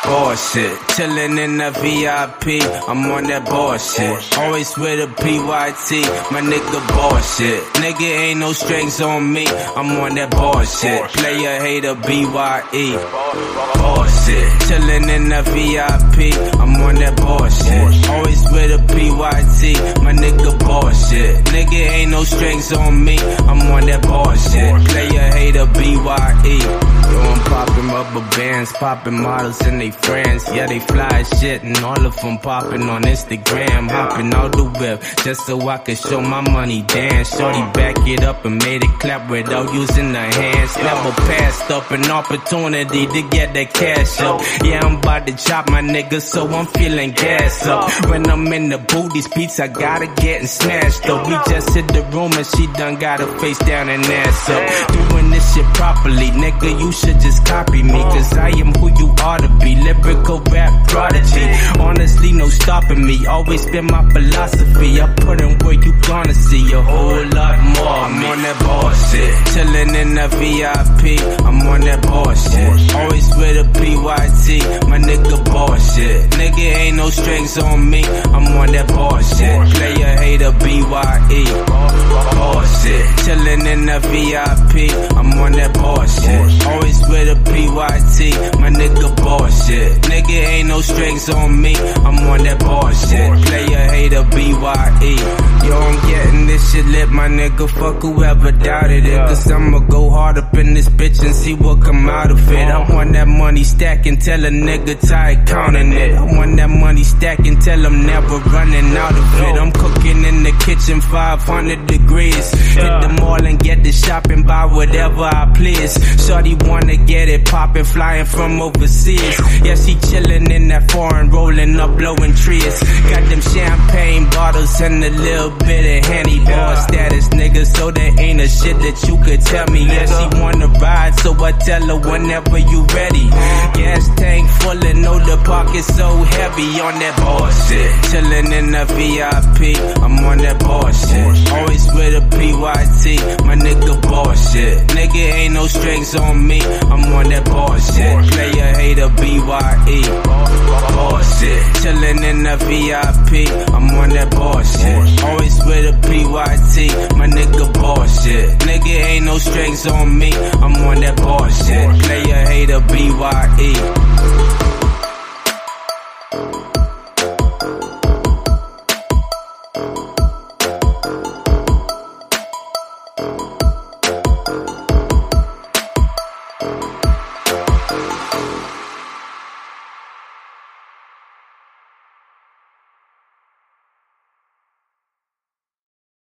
bullshit. Chillin' in the VIP, I'm on that bullshit. Always with a PYT, my nigga bullshit. Nigga ain't no strings on me, I'm on that bullshit. Player hater BYE, bullshit. Chillin' in the VIP, I'm on that bullshit. Always with a PYT, my nigga bullshit. Nigga ain't no strings on me, I'm on that bullshit. Player hater BYE. Yo, I'm poppin' rubber bands, poppin' models and they friends. Yeah, they fly as shit and all of them poppin' on Instagram. Hoppin' out the whip just so I can show my money dance. Shorty back it up and made it clap without using the hands. Never passed up an opportunity to get that cash up. Yeah, I'm about to chop my nigga, so I'm feeling gas up. When I'm in the booth, these beats I gotta get and smashed up. We just hit the room and she done got her face down and ass up. Doing this shit properly, nigga, you should just copy me, cause I am who you ought to be. Lyrical rap prodigy, honestly no stopping me. Always been my philosophy, I put in where you gonna see a whole lot more. I'm on that bullshit, chillin' in the VIP, I'm on that bullshit. Always with a PYT, my nigga bullshit. Nigga ain't no strings on me, I'm on that bullshit. Player hater BYE, bullshit. Chillin' in the VIP, I'm on that bullshit. Always with a PYT, my nigga bullshit. Nigga ain't no strings on me, I'm on that bullshit. Player hater BYE. Yo, I'm getting this shit lit, my nigga, fuck whoever doubted it. Cause I'ma go hard up in this bitch and see what come out of it. I want that money stacking till a nigga tired counting it. I want that money stacking till I'm never running out of it. I'm cooking in the kitchen 500 degrees. Hit the mall and get the shopping, buy whatever I please. Shorty wanna get it poppin', flying from overseas. Yeah, she chillin' in that foreign, rolling up, blowing trees. Got them champagne bottles and a little bit of Henny. Boy status, nigga, so there ain't a shit that you could tell me. Yeah, she wanna ride, so I tell her whenever you ready. Gas tank full and know the pocket's so heavy on that bullshit. Chillin' in the VIP, I'm on that bullshit. Always with a PYT, my nigga bullshit. Nigga ain't no strings on me, I'm on that bullshit. Player hater BYE, bullshit. Chillin' in the VIP, I'm on that bullshit. Always with a PYT, my nigga bullshit. Nigga ain't no strings on me, I'm on that bullshit. Player hater BYE. You